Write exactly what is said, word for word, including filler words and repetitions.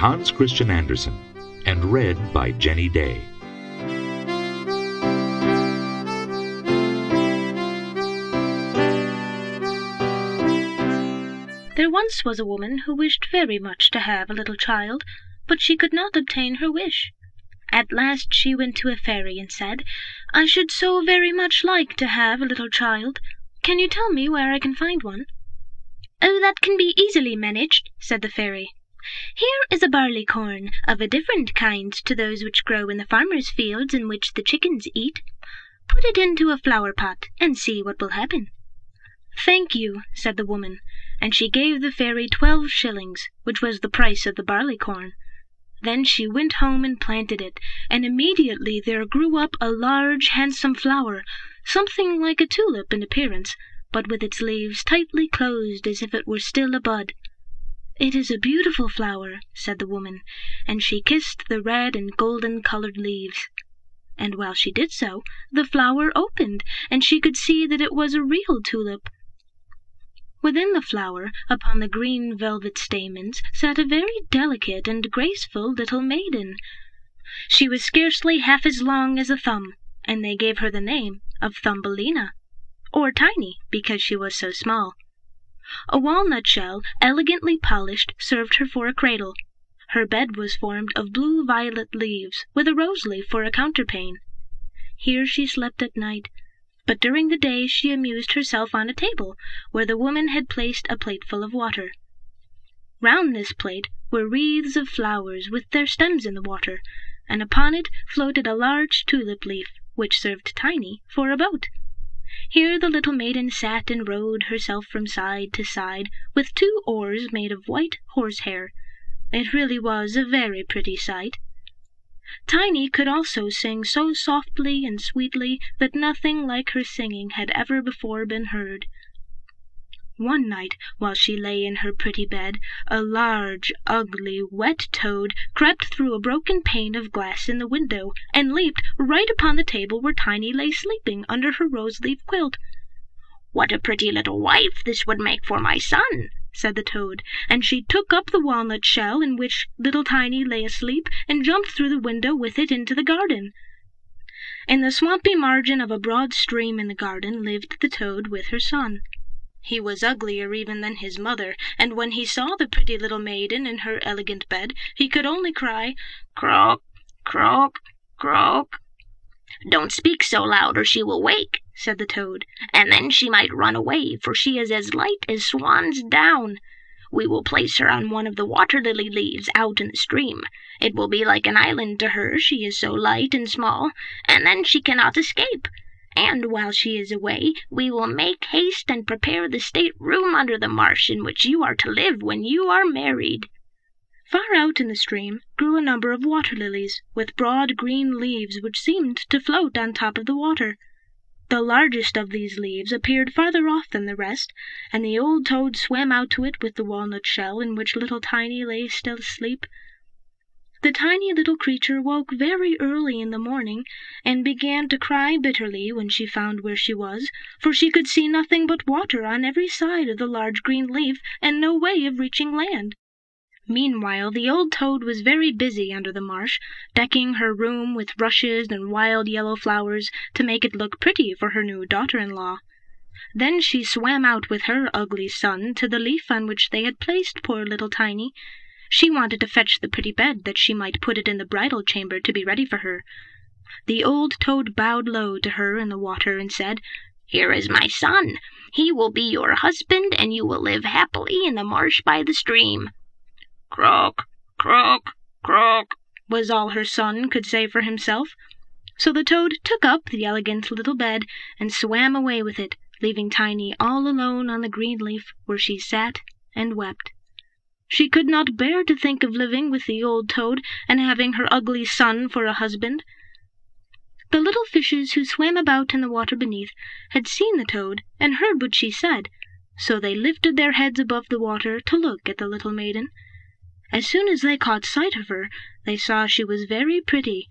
Hans Christian Andersen and read by Jenny Day. There once was a woman who wished very much to have a little child, but she could not obtain her wish. At last she went to a fairy and said, "I should so very much like to have a little child. Can you tell me where I can find one?" "Oh, that can be easily managed," said the fairy. "Here is a barley corn, of a different kind to those which grow in the farmers' fields and which the chickens eat. Put it into a flower pot, and see what will happen." "Thank you," said the woman, and she gave the fairy twelve shillings, which was the price of the barley corn. Then she went home and planted it, and immediately there grew up a large handsome flower, something like a tulip in appearance, but with its leaves tightly closed as if it were still a bud. "It is a beautiful flower," said the woman, and she kissed the red and golden-colored leaves. And while she did so, the flower opened, and she could see that it was a real tulip. Within the flower, upon the green velvet stamens, sat a very delicate and graceful little maiden. She was scarcely half as long as a thumb, and they gave her the name of Thumbelina, or Tiny, because she was so small. A walnut shell, elegantly polished, served her for a cradle. Her bed was formed of blue-violet leaves, with a rose-leaf for a counterpane. Here she slept at night, but during the day she amused herself on a table, where the woman had placed a plateful of water. Round this plate were wreaths of flowers with their stems in the water, and upon it floated a large tulip leaf, which served Tiny for a boat. Here the little maiden sat and rowed herself from side to side with two oars made of white horsehair. It really was a very pretty sight. Tiny could also sing so softly and sweetly that nothing like her singing had ever before been heard. One night, while she lay in her pretty bed, a large, ugly, wet toad crept through a broken pane of glass in the window, and leaped right upon the table where Tiny lay sleeping under her rose-leaf quilt. "What a pretty little wife this would make for my son," said the toad, and she took up the walnut shell in which little Tiny lay asleep, and jumped through the window with it into the garden. In the swampy margin of a broad stream in the garden lived the toad with her son. He was uglier even than his mother, and when he saw the pretty little maiden in her elegant bed, he could only cry, "Croak, croak, croak." "Don't speak so loud, or she will wake," said the toad, "and then she might run away, for she is as light as swan's down. We will place her on one of the water-lily leaves out in the stream. It will be like an island to her, she is so light and small, and then she cannot escape. And while she is away, we will make haste and prepare the state-room under the marsh in which you are to live when you are married." Far out in the stream grew a number of water-lilies, with broad green leaves which seemed to float on top of the water. The largest of these leaves appeared farther off than the rest, and the old toad swam out to it with the walnut shell in which little Tiny lay still asleep. The tiny little creature woke very early in the morning, and began to cry bitterly when she found where she was, for she could see nothing but water on every side of the large green leaf, and no way of reaching land. Meanwhile the old toad was very busy under the marsh, decking her room with rushes and wild yellow flowers to make it look pretty for her new daughter-in-law. Then she swam out with her ugly son to the leaf on which they had placed poor little Tiny. She wanted to fetch the pretty bed that she might put it in the bridal chamber to be ready for her. The old toad bowed low to her in the water and said, "Here is my son. He will be your husband, and you will live happily in the marsh by the stream." "Croak, croak, croak," was all her son could say for himself. So the toad took up the elegant little bed and swam away with it, leaving Tiny all alone on the green leaf, where she sat and wept. She could not bear to think of living with the old toad and having her ugly son for a husband. The little fishes who swam about in the water beneath had seen the toad and heard what she said, so they lifted their heads above the water to look at the little maiden. As soon as they caught sight of her, they saw she was very pretty,